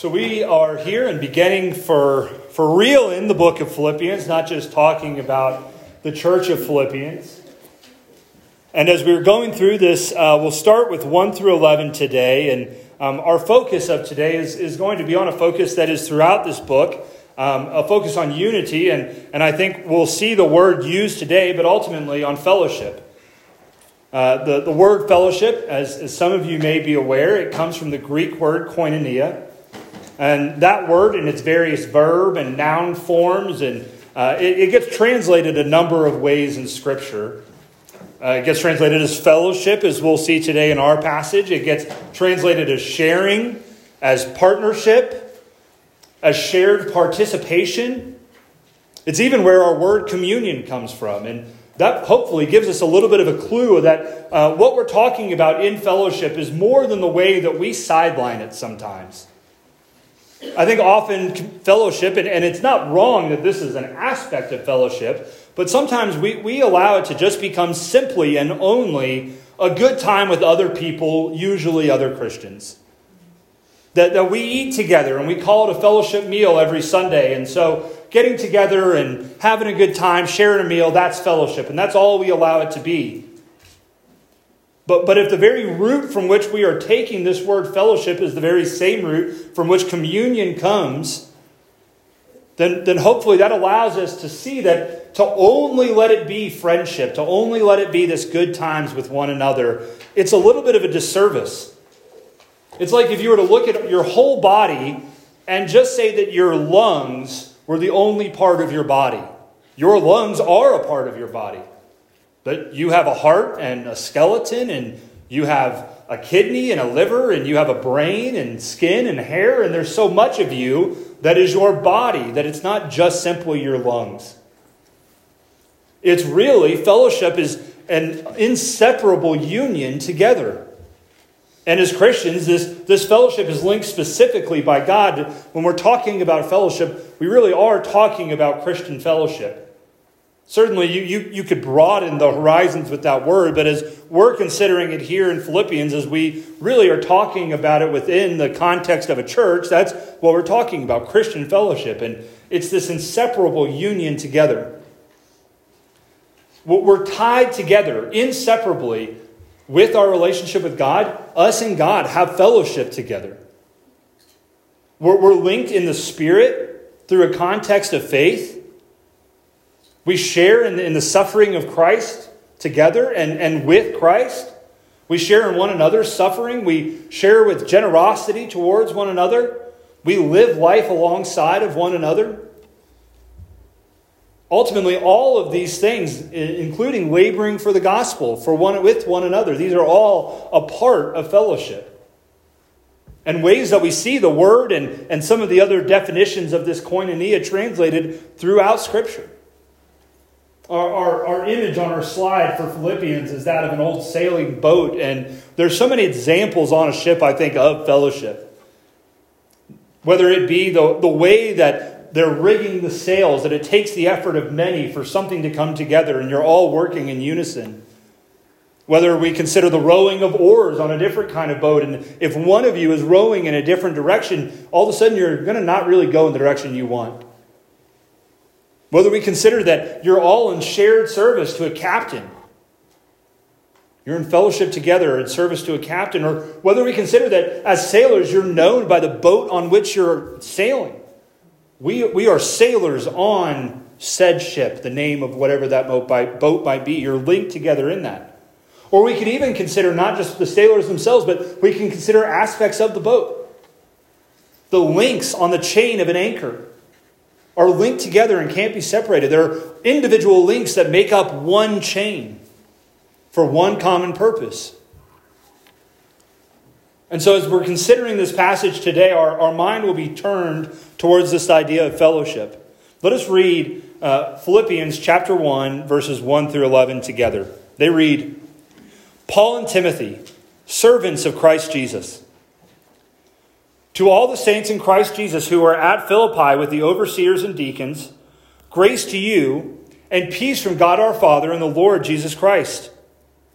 So we are here and beginning for real in the book of Philippians, not just talking about the church of Philippians. And as we're going through this, we'll start with 1 through 11 today. And our focus of today is going to be on a focus that is throughout this book, a focus on unity. And I think we'll see the word used today, but ultimately on fellowship. The word fellowship, as some of you may be aware, it comes from the Greek word koinonia. And that word in its various verb and noun forms, and it gets translated a number of ways in Scripture. It gets translated as fellowship, as we'll see today in our passage. It gets translated as sharing, as partnership, as shared participation. It's even where our word communion comes from. And that hopefully gives us a little bit of a clue that what we're talking about in fellowship is more than the way that we sideline it sometimes. I think often fellowship, and it's not wrong that this is an aspect of fellowship, but sometimes we allow it to just become simply and only a good time with other people, usually other Christians. That we eat together and we call it a fellowship meal every Sunday. And so getting together and having a good time, sharing a meal, that's fellowship. And that's all we allow it to be. But if the very root from which we are taking this word fellowship is the very same root from which communion comes, then hopefully that allows us to see that to only let it be friendship, to only let it be this good times with one another, it's a little bit of a disservice. It's like if you were to look at your whole body and just say that your lungs were the only part of your body. Your lungs are a part of your body. But you have a heart and a skeleton, and you have a kidney and a liver, and you have a brain and skin and hair, and there's so much of you that is your body, that it's not just simply your lungs. It's really, fellowship is an inseparable union together. And as Christians, this fellowship is linked specifically by God. When we're talking about fellowship, we really are talking about Christian fellowship. Certainly, you could broaden the horizons with that word, but as we're considering it here in Philippians, as we really are talking about it within the context of a church, that's what we're talking about, Christian fellowship. And it's this inseparable union together. We're tied together inseparably with our relationship with God. Us and God have fellowship together. We're linked in the Spirit through a context of faith. We share in the suffering of Christ together and with Christ. We share in one another's suffering. We share with generosity towards one another. We live life alongside of one another. Ultimately, all of these things, including laboring for the gospel with one another, these are all a part of fellowship. And ways that we see the word and some of the other definitions of this koinonia translated throughout Scripture. Our image on our slide for Philippians is that of an old sailing boat. And there's so many examples on a ship, I think, of fellowship. Whether it be the way that they're rigging the sails, that it takes the effort of many for something to come together and you're all working in unison. Whether we consider the rowing of oars on a different kind of boat. And if one of you is rowing in a different direction, all of a sudden you're going to not really go in the direction you want. Whether we consider that you're all in shared service to a captain. You're in fellowship together in service to a captain. Or whether we consider that as sailors, you're known by the boat on which you're sailing. We are sailors on said ship, the name of whatever that boat might be. You're linked together in that. Or we could even consider not just the sailors themselves, but we can consider aspects of the boat. The links on the chain of an anchor are linked together and can't be separated. There are individual links that make up one chain for one common purpose. And so as we're considering this passage today, our mind will be turned towards this idea of fellowship. Let us read Philippians chapter 1, verses 1 through 11 together. They read, Paul and Timothy, servants of Christ Jesus, to all the saints in Christ Jesus who are at Philippi with the overseers and deacons, grace to you and peace from God our Father and the Lord Jesus Christ.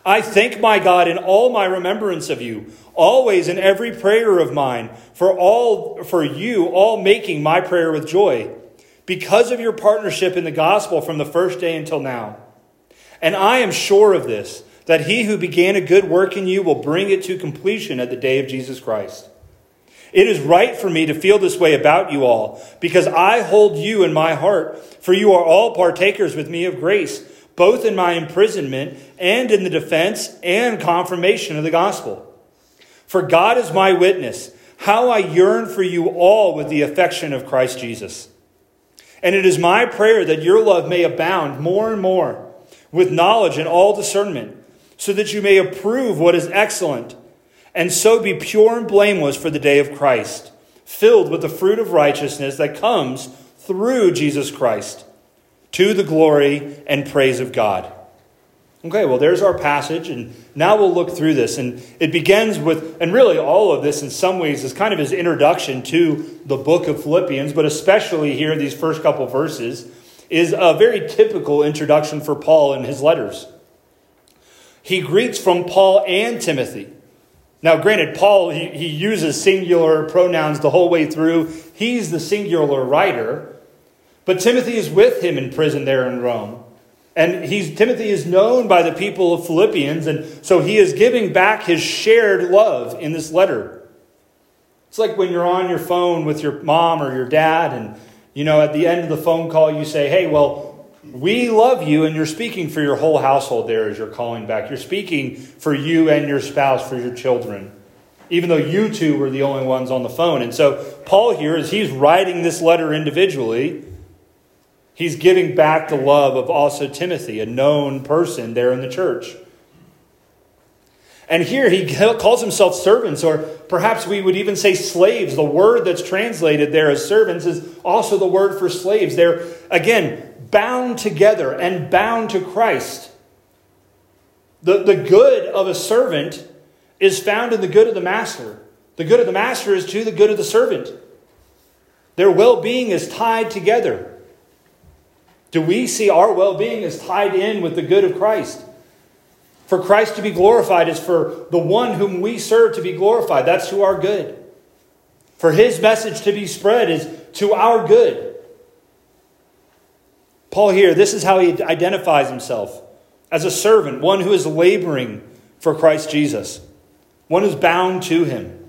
I thank my God in all my remembrance of you, always in every prayer of mine, for you all making my prayer with joy, because of your partnership in the gospel from the first day until now. And I am sure of this, that he who began a good work in you will bring it to completion at the day of Jesus Christ. It is right for me to feel this way about you all, because I hold you in my heart, for you are all partakers with me of grace, both in my imprisonment and in the defense and confirmation of the gospel. For God is my witness, how I yearn for you all with the affection of Christ Jesus. And it is my prayer that your love may abound more and more with knowledge and all discernment, so that you may approve what is excellent, and so be pure and blameless for the day of Christ, filled with the fruit of righteousness that comes through Jesus Christ, to the glory and praise of God. Okay, well, there's our passage, and now we'll look through this. And it begins with, and really all of this in some ways is kind of his introduction to the book of Philippians, but especially here, these first couple verses, is a very typical introduction for Paul in his letters. He greets from Paul and Timothy. Now, granted, Paul, he uses singular pronouns the whole way through. He's the singular writer. But Timothy is with him in prison there in Rome. And Timothy is known by the people of Philippians. And so he is giving back his shared love in this letter. It's like when you're on your phone with your mom or your dad. And, at the end of the phone call, you say, hey, well, we love you, and you're speaking for your whole household there as you're calling back. You're speaking for you and your spouse, for your children, even though you two were the only ones on the phone. And so Paul here, as he's writing this letter individually, he's giving back the love of also Timothy, a known person there in the church. And here he calls himself servants, or perhaps we would even say slaves. The word that's translated there as servants is also the word for slaves. They're, again, bound together and bound to Christ. The good of a servant is found in the good of the master. The good of the master is to the good of the servant. Their well-being is tied together. Do we see our well-being is tied in with the good of Christ? For Christ to be glorified is for the one whom we serve to be glorified. That's to our good. For his message to be spread is to our good. Paul here, this is how he identifies himself. As a servant, one who is laboring for Christ Jesus. One who's bound to him.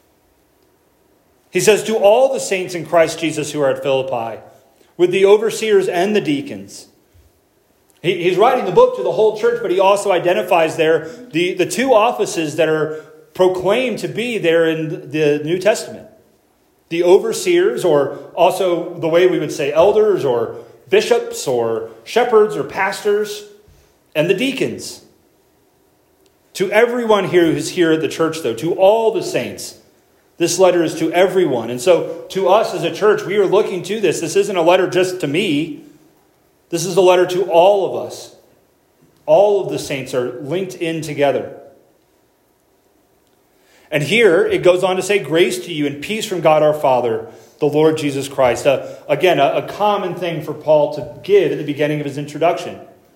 He says, to all the saints in Christ Jesus who are at Philippi, with the overseers and the deacons. He's writing the book to the whole church, but he also identifies there the two offices that are proclaimed to be there in the New Testament. The overseers, or also the way we would say elders, or bishops, or shepherds, or pastors, and the deacons. To everyone here who's here at the church, though, to all the saints, this letter is to everyone. And so to us as a church, we are looking to this. This isn't a letter just to me. This is a letter to all of us. All of the saints are linked in together. And here it goes on to say, grace to you and peace from God our Father, the Lord Jesus Christ. Again, a common thing for Paul to give at the beginning of his introduction.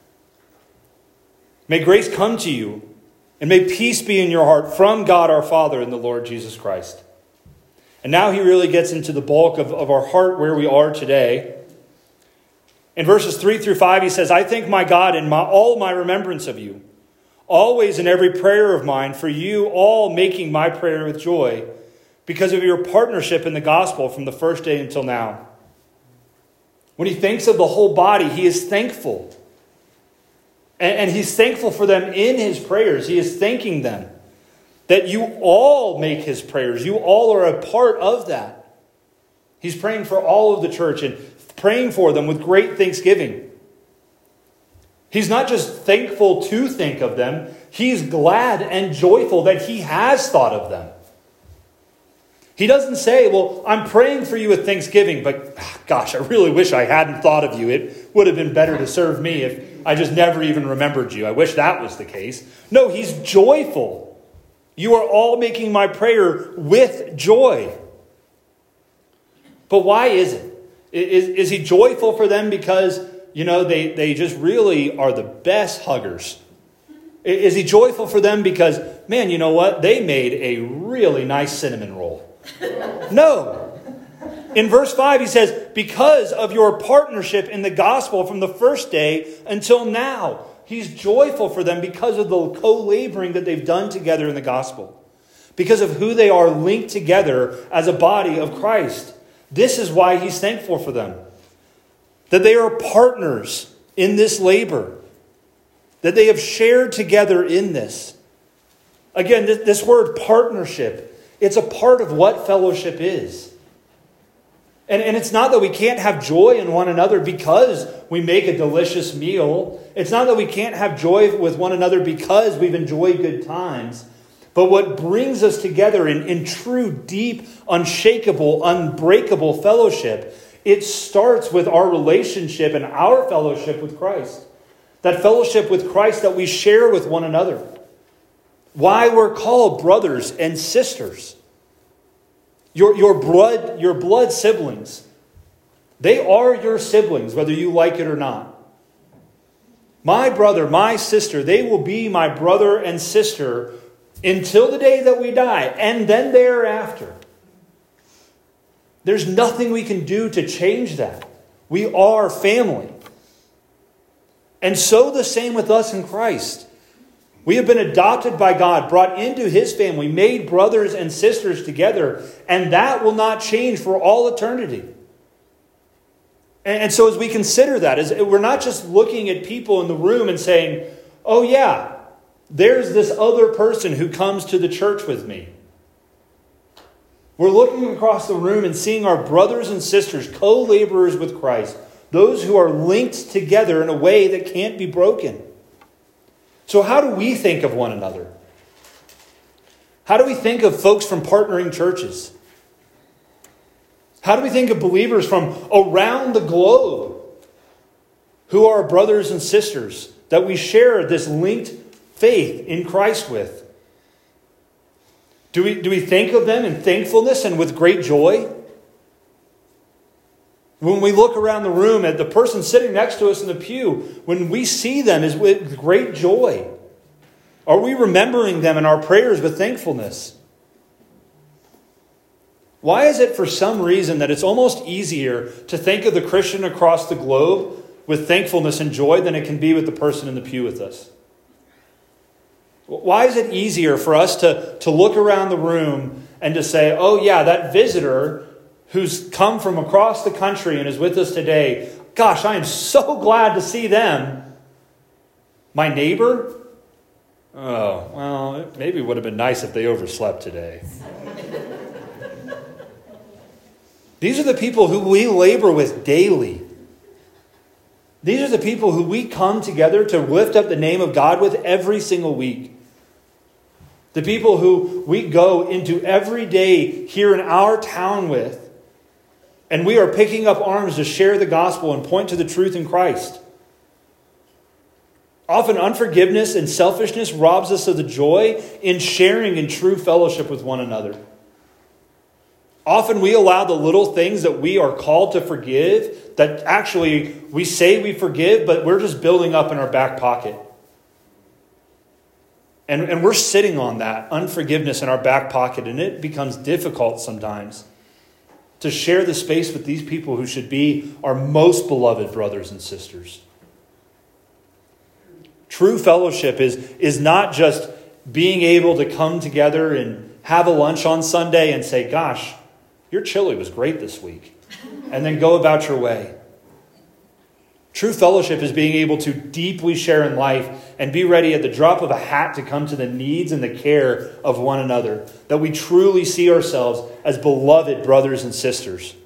May grace come to you, and may peace be in your heart from God our Father and the Lord Jesus Christ. And now he really gets into the bulk of our heart where we are today. In verses 3 through 5, he says, I thank my God in all my remembrance of you, always in every prayer of mine, for you all making my prayer with joy, because of your partnership in the gospel from the first day until now. When he thinks of the whole body, he is thankful. And he's thankful for them in his prayers. He is thanking them that you all make his prayers. You all are a part of that. He's praying for all of the church and praying for them with great thanksgiving. He's not just thankful to think of them. He's glad and joyful that he has thought of them. He doesn't say, well, I'm praying for you with thanksgiving, but gosh, I really wish I hadn't thought of you. It would have been better to serve me if I just never even remembered you. I wish that was the case. No, he's joyful. You are all making my prayer with joy. But why is it? Is he joyful for them because, they just really are the best huggers? Is he joyful for them because, man, you know what? They made a really nice cinnamon roll. No. In verse 5, he says, because of your partnership in the gospel from the first day until now. He's joyful for them because of the co-laboring that they've done together in the gospel. Because of who they are linked together as a body of Christ. This is why he's thankful for them. That they are partners in this labor. That they have shared together in this. Again, this word partnership, it's a part of what fellowship is. And it's not that we can't have joy in one another because we make a delicious meal. It's not that we can't have joy with one another because we've enjoyed good times. But what brings us together in true, deep, unshakable, unbreakable fellowship, it starts with our relationship and our fellowship with Christ. That fellowship with Christ that we share with one another. Why we're called brothers and sisters. Your blood siblings. They are your siblings, whether you like it or not. My brother, my sister, they will be my brother and sister until the day that we die, and then thereafter. There's nothing we can do to change that. We are family. And so the same with us in Christ. We have been adopted by God, brought into his family, made brothers and sisters together, and that will not change for all eternity. And so as we consider that, we're not just looking at people in the room and saying, oh yeah, there's this other person who comes to the church with me. We're looking across the room and seeing our brothers and sisters, co-laborers with Christ, those who are linked together in a way that can't be broken. So how do we think of one another? How do we think of folks from partnering churches? How do we think of believers from around the globe who are brothers and sisters that we share this linked faith in Christ with? Do we think of them in thankfulness and with great joy? When we look around the room at the person sitting next to us in the pew, when we see them is with great joy. Are we remembering them in our prayers with thankfulness? Why is it for some reason that it's almost easier to think of the Christian across the globe with thankfulness and joy than it can be with the person in the pew with us? Why is it easier for us to look around the room and to say, oh yeah, that visitor who's come from across the country and is with us today, gosh, I am so glad to see them. My neighbor? Oh, well, it maybe would have been nice if they overslept today. These are the people who we labor with daily. These are the people who we come together to lift up the name of God with every single week. The people who we go into every day here in our town with. And we are picking up arms to share the gospel and point to the truth in Christ. Often unforgiveness and selfishness robs us of the joy in sharing in true fellowship with one another. Often we allow the little things that we are called to forgive, that actually we say we forgive, but we're just building up in our back pocket. And we're sitting on that unforgiveness in our back pocket, and it becomes difficult sometimes to share the space with these people who should be our most beloved brothers and sisters. True fellowship is not just being able to come together and have a lunch on Sunday and say, gosh, your chili was great this week, and then go about your way. True fellowship is being able to deeply share in life and be ready at the drop of a hat to come to the needs and the care of one another. That we truly see ourselves as beloved brothers and sisters.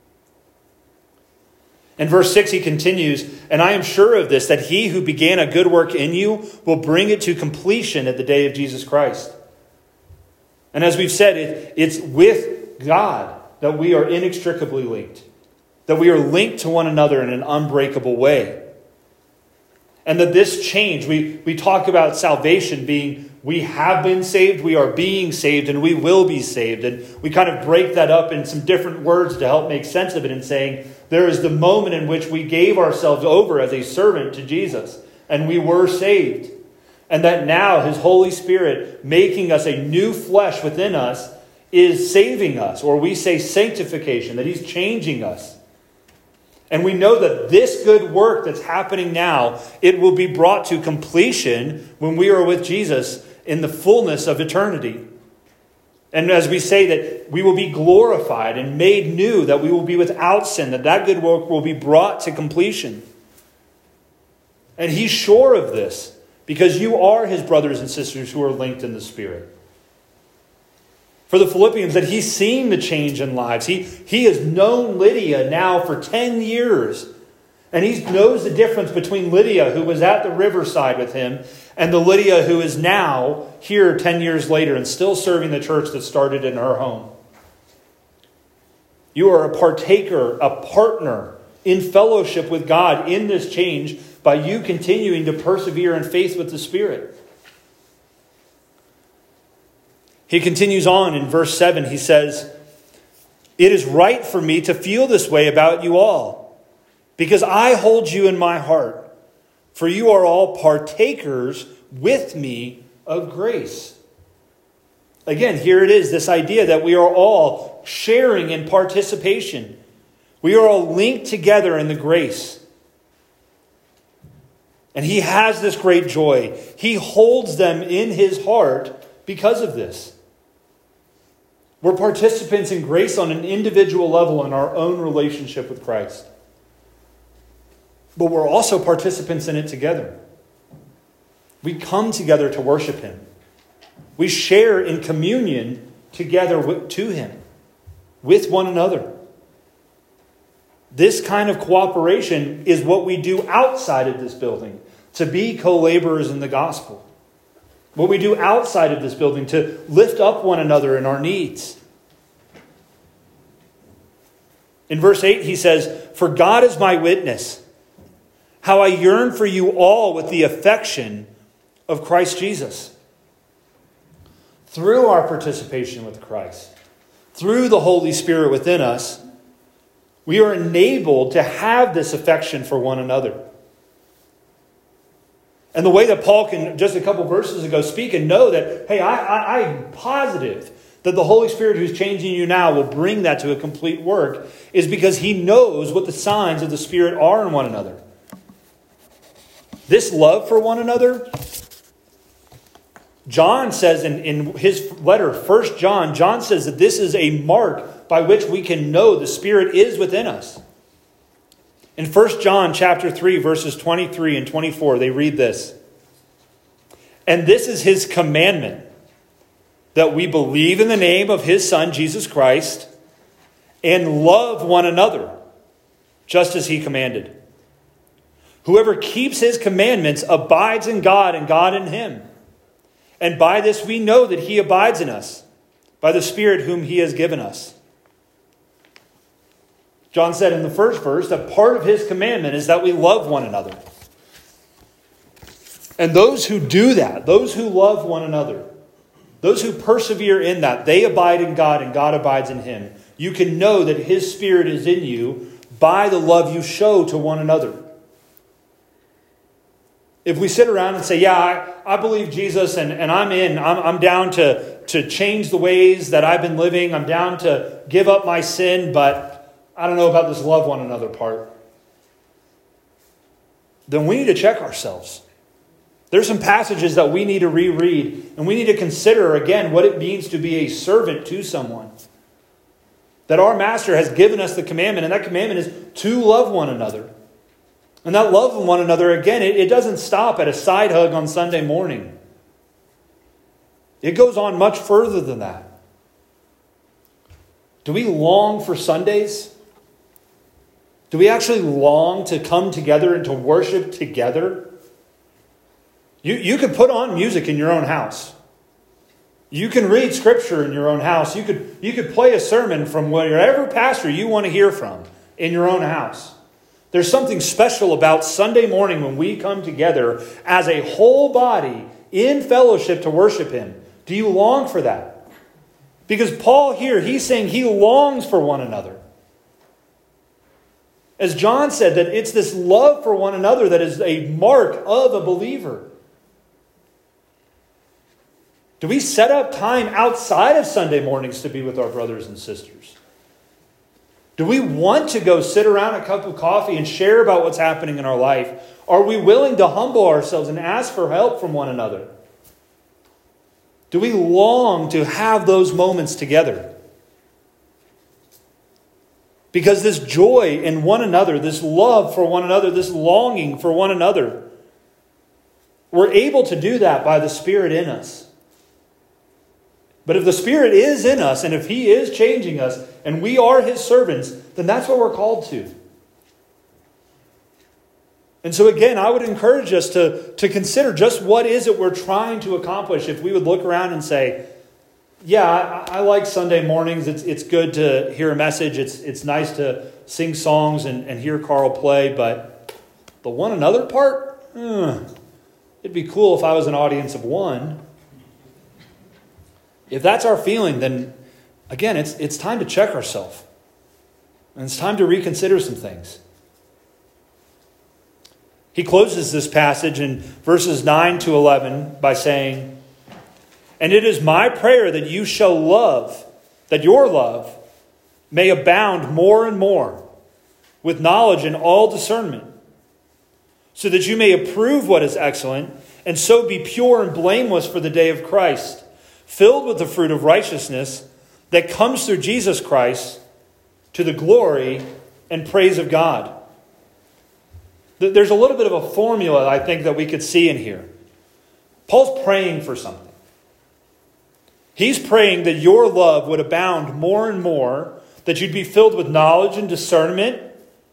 In verse 6 he continues, and I am sure of this, that he who began a good work in you will bring it to completion at the day of Jesus Christ. And as we've said, it's with God that we are inextricably linked. That we are linked to one another in an unbreakable way. And that this change, we talk about salvation being, we have been saved, we are being saved, and we will be saved. And we kind of break that up in some different words to help make sense of it in saying, there is the moment in which we gave ourselves over as a servant to Jesus, and we were saved. And that now His Holy Spirit, making us a new flesh within us, is saving us. Or we say sanctification, that He's changing us. And we know that this good work that's happening now, it will be brought to completion when we are with Jesus in the fullness of eternity. And as we say that we will be glorified and made new, that we will be without sin, that good work will be brought to completion. And He's sure of this, because you are His brothers and sisters who are linked in the Spirit. For the Philippians, that He's seen the change in lives. He has known Lydia now for 10 years. And He knows the difference between Lydia, who was at the riverside with Him, and the Lydia who is now here 10 years later and still serving the church that started in her home. You are a partaker, a partner in fellowship with God in this change by you continuing to persevere in faith with the Spirit. He continues on in verse 7. He says, "It is right for me to feel this way about you all, because I hold you in my heart, for you are all partakers with me of grace." Again, here it is, this idea that we are all sharing in participation. We are all linked together in the grace. And He has this great joy. He holds them in His heart because of this. We're participants in grace on an individual level in our own relationship with Christ. But we're also participants in it together. We come together to worship Him. We share in communion together to Him, with one another. This kind of cooperation is what we do outside of this building, to be co-laborers in the gospel. What we do outside of this building, to lift up one another in our needs. In verse 8 he says, "For God is my witness, how I yearn for you all with the affection of Christ Jesus." Through our participation with Christ, through the Holy Spirit within us, we are enabled to have this affection for one another. And the way that Paul can, just a couple verses ago, speak and know that, hey, I'm positive that the Holy Spirit who's changing you now will bring that to a complete work, is because he knows what the signs of the Spirit are in one another. This love for one another, John says in his letter, 1 John, John says that this is a mark by which we can know the Spirit is within us. In 1 John chapter 3, verses 23 and 24, they read this. "And this is His commandment, that we believe in the name of His Son, Jesus Christ, and love one another, just as He commanded. Whoever keeps His commandments abides in God, and God in him. And by this we know that He abides in us, by the Spirit whom He has given us." John said in the first verse that part of His commandment is that we love one another. And those who do that, those who love one another, those who persevere in that, they abide in God and God abides in Him. You can know that His Spirit is in you by the love you show to one another. If we sit around and say, yeah, I believe Jesus and I'm down to change the ways that I've been living, I'm down to give up my sin, but I don't know about this love one another part, then we need to check ourselves. There's some passages that we need to reread, and we need to consider again what it means to be a servant to someone. That our Master has given us the commandment, and that commandment is to love one another. And that love of one another, again, it doesn't stop at a side hug on Sunday morning. It goes on much further than that. Do we long for Sundays? Do we actually long to come together and to worship together? You could put on music in your own house. You can read Scripture in your own house. You could play a sermon from whatever pastor you want to hear from in your own house. There's something special about Sunday morning when we come together as a whole body in fellowship to worship Him. Do you long for that? Because Paul here, he's saying he longs for one another. As John said, that it's this love for one another that is a mark of a believer. Do we set up time outside of Sunday mornings to be with our brothers and sisters? Do we want to go sit around a cup of coffee and share about what's happening in our life? Are we willing to humble ourselves and ask for help from one another? Do we long to have those moments together? Because this joy in one another, this love for one another, this longing for one another, we're able to do that by the Spirit in us. But if the Spirit is in us, and if He is changing us, and we are His servants, then that's what we're called to. And so again, I would encourage us to consider just what is it we're trying to accomplish. If we would look around and say, yeah, I like Sunday mornings. It's good to hear a message. It's nice to sing songs and hear Carl play. But the one another part, it'd be cool if I was an audience of one. If that's our feeling, then again, it's time to check ourselves. And it's time to reconsider some things. He closes this passage in verses 9 to 11 by saying, "And it is my prayer that you shall love, that your love may abound more and more with knowledge and all discernment, so that you may approve what is excellent, and so be pure and blameless for the day of Christ, filled with the fruit of righteousness that comes through Jesus Christ to the glory and praise of God." There's a little bit of a formula, I think, that we could see in here. Paul's praying for something. He's praying that your love would abound more and more, that you'd be filled with knowledge and discernment,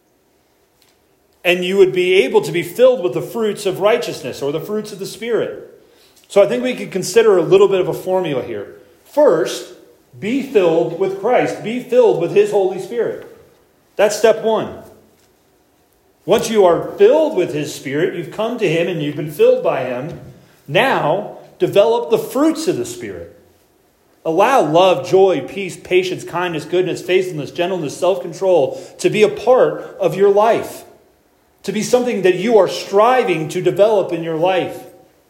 and you would be able to be filled with the fruits of righteousness or the fruits of the Spirit. So I think we could consider a little bit of a formula here. First, be filled with Christ. Be filled with His Holy Spirit. That's step one. Once you are filled with His Spirit, you've come to Him and you've been filled by Him. Now, develop the fruits of the Spirit. Allow love, joy, peace, patience, kindness, goodness, faithfulness, gentleness, self-control to be a part of your life. To be something that you are striving to develop in your life.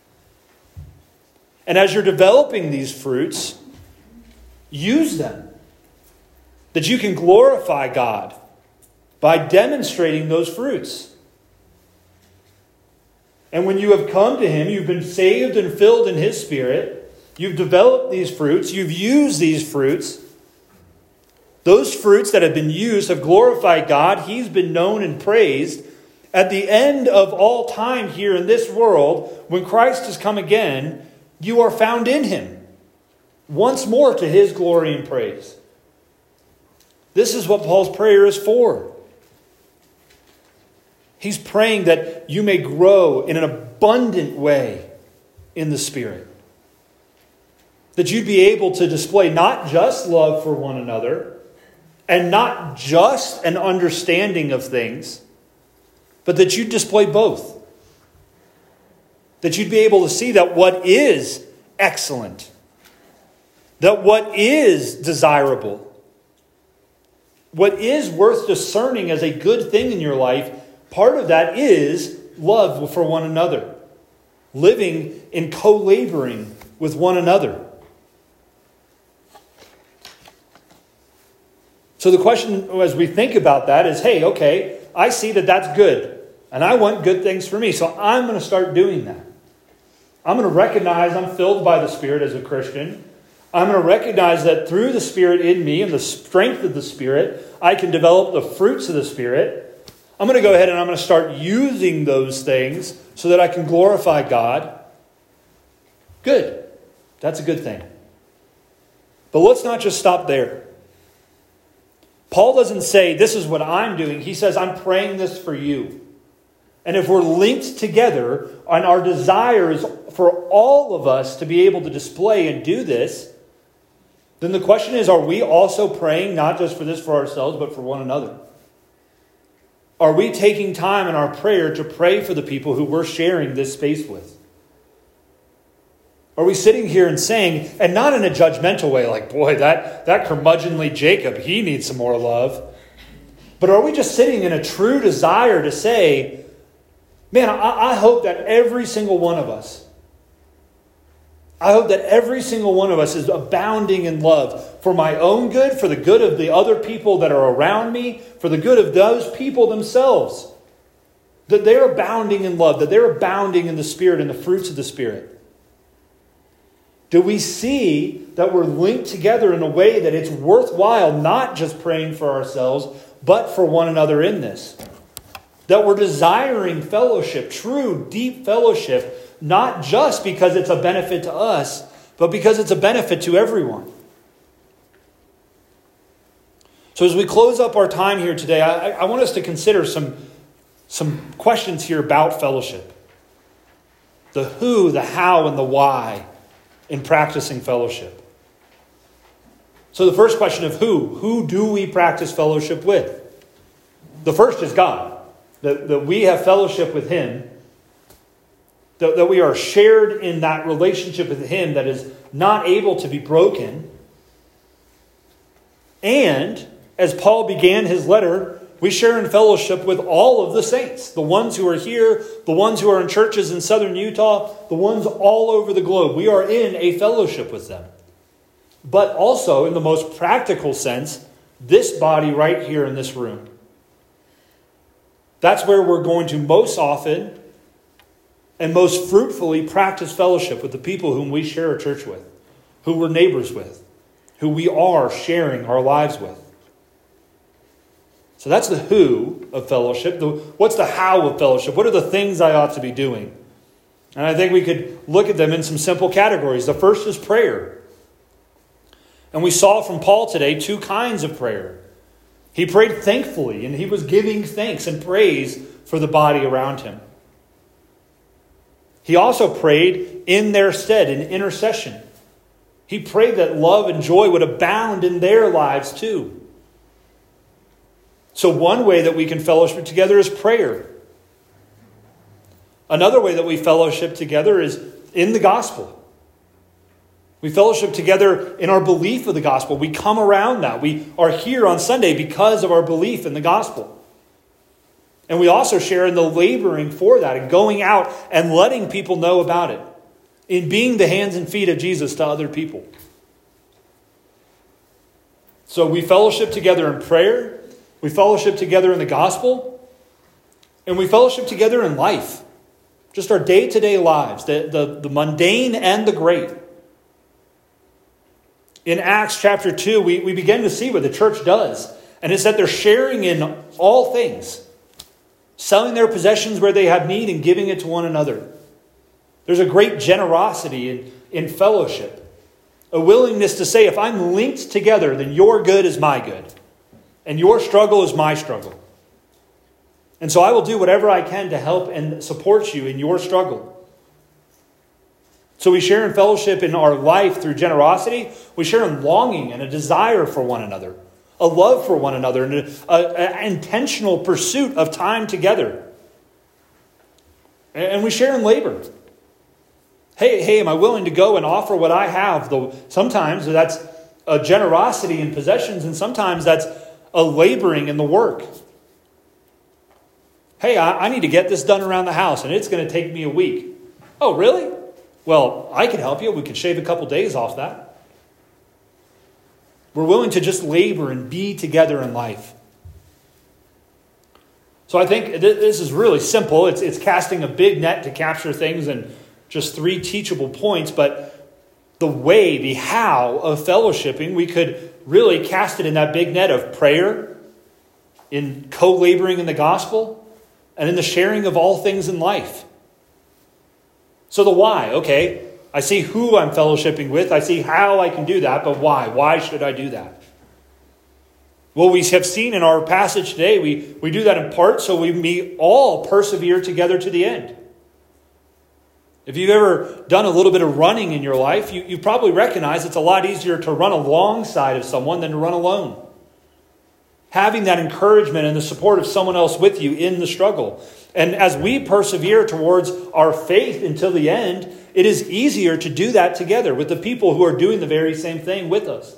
And as you're developing these fruits, use them. That you can glorify God by demonstrating those fruits. And when you have come to Him, you've been saved and filled in His Spirit, you've developed these fruits, you've used these fruits. Those fruits that have been used have glorified God. He's been known and praised. At the end of all time here in this world, when Christ has come again, you are found in Him, once more to His glory and praise. This is what Paul's prayer is for. He's praying that you may grow in an abundant way in the Spirit. That you'd be able to display not just love for one another and not just an understanding of things, but that you'd display both. That you'd be able to see that what is excellent, that what is desirable, what is worth discerning as a good thing in your life, part of that is love for one another. Living in co-laboring with one another. So the question as we think about that is, hey, okay, I see that that's good. And I want good things for me. So I'm going to start doing that. I'm going to recognize I'm filled by the Spirit as a Christian. I'm going to recognize that through the Spirit in me and the strength of the Spirit, I can develop the fruits of the Spirit. I'm going to go ahead and I'm going to start using those things so that I can glorify God. Good. That's a good thing. But let's not just stop there. Paul doesn't say, this is what I'm doing. He says, I'm praying this for you. And if we're linked together and our desire is for all of us to be able to display and do this, then the question is, are we also praying not just for this for ourselves, but for one another? Are we taking time in our prayer to pray for the people who we're sharing this space with? Are we sitting here and saying, and not in a judgmental way, like, boy, that curmudgeonly Jacob, he needs some more love. But are we just sitting in a true desire to say, man, I hope that every single one of us I hope that every single one of us is abounding in love for my own good, for the good of the other people that are around me, for the good of those people themselves. That they're abounding in love, that they're abounding in the Spirit and the fruits of the Spirit. Do we see that we're linked together in a way that it's worthwhile not just praying for ourselves, but for one another in this? That we're desiring fellowship, true, deep fellowship, not just because it's a benefit to us, but because it's a benefit to everyone. So as we close up our time here today, I want us to consider some questions here about fellowship. The who, the how, and the why in practicing fellowship. So the first question of who do we practice fellowship with? The first is God. That we have fellowship with Him. That we are shared in that relationship with Him that is not able to be broken. And as Paul began his letter, we share in fellowship with all of the saints. The ones who are here, the ones who are in churches in southern Utah, the ones all over the globe. We are in a fellowship with them. But also, in the most practical sense, this body right here in this room. That's where we're going to most often and most fruitfully practice fellowship with the people whom we share a church with, who we're neighbors with, who we are sharing our lives with. So that's the who of fellowship. What's the how of fellowship? What are the things I ought to be doing? And I think we could look at them in some simple categories. The first is prayer. And we saw from Paul today 2 kinds of prayer. He prayed thankfully, and he was giving thanks and praise for the body around him. He also prayed in their stead, in intercession. He prayed that love and joy would abound in their lives too. So one way that we can fellowship together is prayer. Another way that we fellowship together is in the gospel. We fellowship together in our belief of the gospel. We come around that. We are here on Sunday because of our belief in the gospel. And we also share in the laboring for that and going out and letting people know about it. In being the hands and feet of Jesus to other people. So we fellowship together in prayer. We fellowship together in the gospel. And we fellowship together in life. Just our day-to-day lives. The mundane and the great. In Acts chapter 2, we begin to see what the church does. And it's that they're sharing in all things. Selling their possessions where they have need and giving it to one another. There's a great generosity in fellowship. A willingness to say, if I'm linked together, then your good is my good. And your struggle is my struggle. And so I will do whatever I can to help and support you in your struggle. So we share in fellowship in our life through generosity. We share in longing and a desire for one another. A love for one another. And an intentional pursuit of time together. And we share in labor. Hey, am I willing to go and offer what I have? Though sometimes that's a generosity in possessions. And sometimes that's a laboring in the work. Hey, I need to get this done around the house. And it's going to take me a week. Oh, really? Well, I can help you. We can shave a couple days off that. We're willing to just labor and be together in life. So I think this is really simple. It's casting a big net to capture things in just 3 teachable points. But the way, the how of fellowshipping, we could really cast it in that big net of prayer, in co-laboring in the gospel, and in the sharing of all things in life. So the why, okay, I see who I'm fellowshipping with. I see how I can do that, but why? Why should I do that? Well, we have seen in our passage today, we do that in part so we may all persevere together to the end. If you've ever done a little bit of running in your life, you probably recognize it's a lot easier to run alongside of someone than to run alone. Having that encouragement and the support of someone else with you in the struggle. And as we persevere towards our faith until the end, it is easier to do that together with the people who are doing the very same thing with us.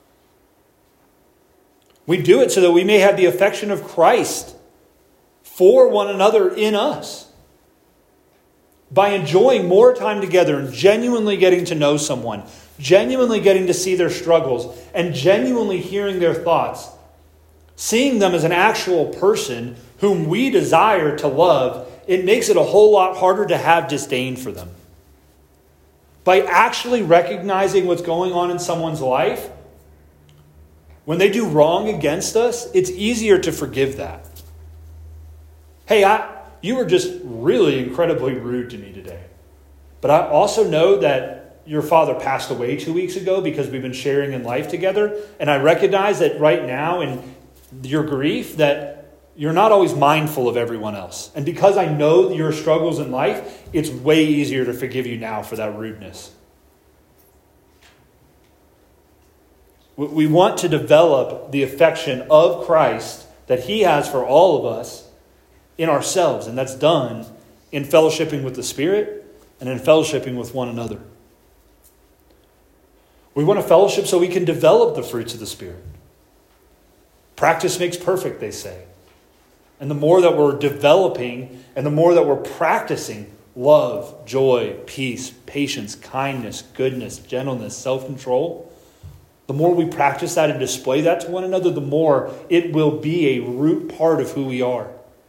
We do it so that we may have the affection of Christ for one another in us. by enjoying more time together and genuinely getting to know someone, genuinely getting to see their struggles, and genuinely hearing their thoughts, seeing them as an actual person whom we desire to love, it makes it a whole lot harder to have disdain for them. By actually recognizing what's going on in someone's life, when they do wrong against us, it's easier to forgive that. Hey, you were just really incredibly rude to me today. But I also know that your father passed away 2 weeks ago because we've been sharing in life together. And I recognize that right now in your grief that you're not always mindful of everyone else. And because I know your struggles in life, it's way easier to forgive you now for that rudeness. We want to develop the affection of Christ that he has for all of us in ourselves. And that's done in fellowshipping with the Spirit and in fellowshipping with one another. We want to fellowship so we can develop the fruits of the Spirit. Practice makes perfect, they say. And the more that we're developing and the more that we're practicing love, joy, peace, patience, kindness, goodness, gentleness, self-control, the more we practice that and display that to one another, the more it will be a root part of who we are.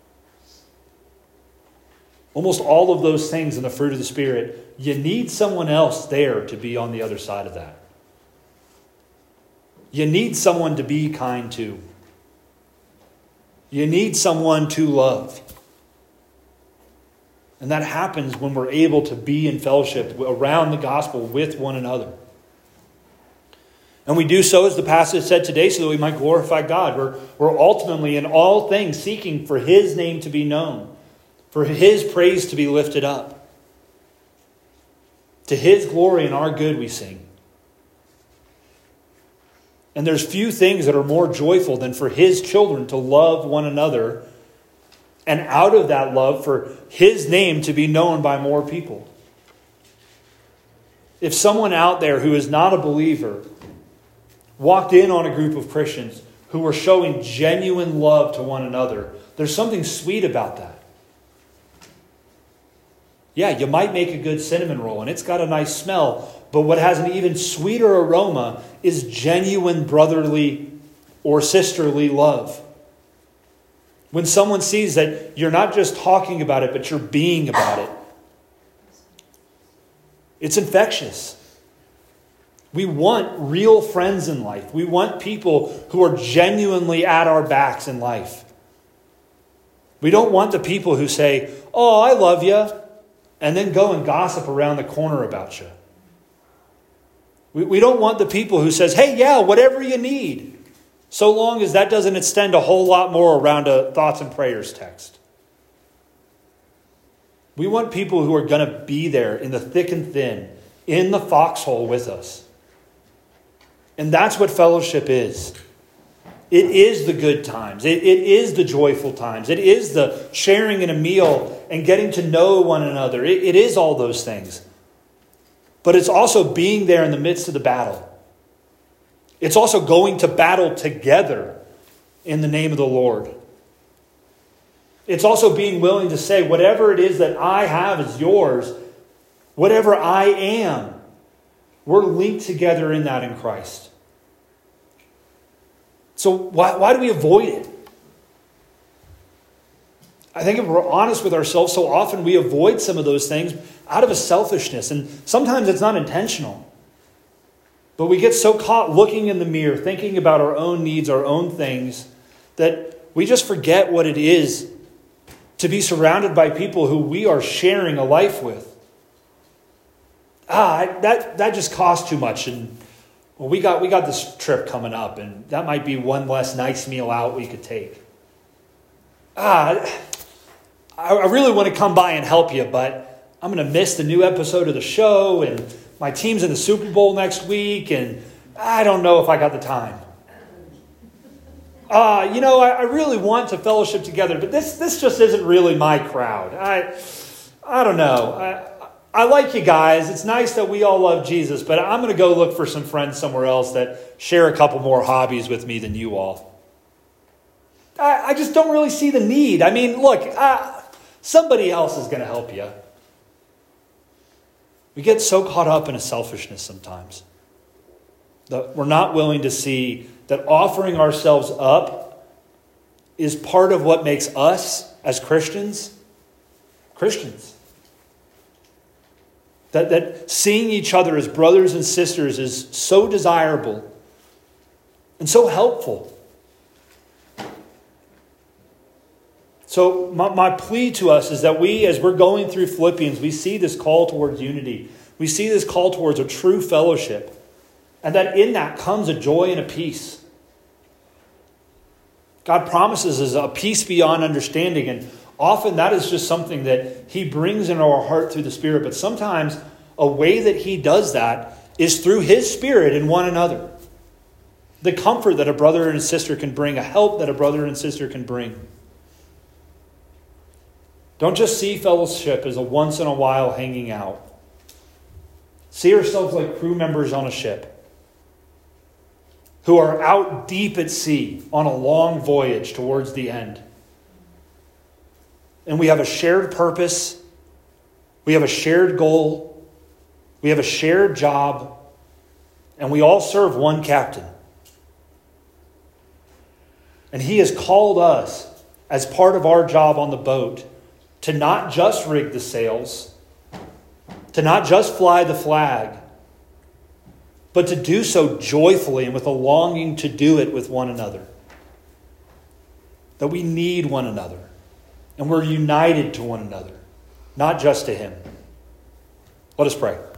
Almost all of those things in the fruit of the Spirit, you need someone else there to be on the other side of that. You need someone to be kind to. You need someone to love. And that happens when we're able to be in fellowship around the gospel with one another. And we do so, as the passage said today, so that we might glorify God. We're ultimately in all things seeking for his name to be known, for his praise to be lifted up. To his glory and our good we sing. And there's few things that are more joyful than for his children to love one another, and out of that love for his name to be known by more people. If someone out there who is not a believer walked in on a group of Christians who were showing genuine love to one another, there's something sweet about that. Yeah, you might make a good cinnamon roll and it's got a nice smell, but what has an even sweeter aroma is genuine brotherly or sisterly love. When someone sees that you're not just talking about it, but you're being about it, it's infectious. We want real friends in life. We want people who are genuinely at our backs in life. We don't want the people who say, "Oh, I love you," and then go and gossip around the corner about you. We don't want the people who says, "Hey, yeah, whatever you need," so long as that doesn't extend a whole lot more around a thoughts and prayers text. We want people who are going to be there in the thick and thin, in the foxhole with us. And that's what fellowship is. It is the good times. It is the joyful times. It is the sharing in a meal and getting to know one another. It is all those things. But it's also being there in the midst of the battle. It's also going to battle together in the name of the Lord. It's also being willing to say, whatever it is that I have is yours. Whatever I am, we're linked together in that in Christ. So why do we avoid it? I think if we're honest with ourselves, so often we avoid some of those things out of a selfishness. And sometimes it's not intentional. But we get so caught looking in the mirror, thinking about our own needs, our own things, that we just forget what it is to be surrounded by people who we are sharing a life with. That just costs too much, and well, we got this trip coming up, and that might be one less nice meal out we could take. I really want to come by and help you, but I'm going to miss the new episode of the show, and my team's in the Super Bowl next week, and I don't know if I got the time. I really want to fellowship together, but this just isn't really my crowd. I don't know. I like you guys. It's nice that we all love Jesus, but I'm going to go look for some friends somewhere else that share a couple more hobbies with me than you all. I just don't really see the need. I mean, look, somebody else is going to help you. We get so caught up in a selfishness sometimes that we're not willing to see that offering ourselves up is part of what makes us as Christians. That seeing each other as brothers and sisters is so desirable and so helpful. So my plea to us is that we, as we're going through Philippians, we see this call towards unity. We see this call towards a true fellowship. And that in that comes a joy and a peace. God promises us a peace beyond understanding. And often that is just something that he brings into our heart through the Spirit. But sometimes a way that he does that is through his Spirit in one another. The comfort that a brother and a sister can bring, a help that a brother and sister can bring. Don't just see fellowship as a once in a while hanging out. See ourselves like crew members on a ship who are out deep at sea on a long voyage towards the end. And we have a shared purpose. We have a shared goal. We have a shared job. And we all serve one captain. And he has called us, as part of our job on the boat, to not just rig the sails, to not just fly the flag, but to do so joyfully and with a longing to do it with one another. That we need one another. And we're united to one another, not just to him. Let us pray.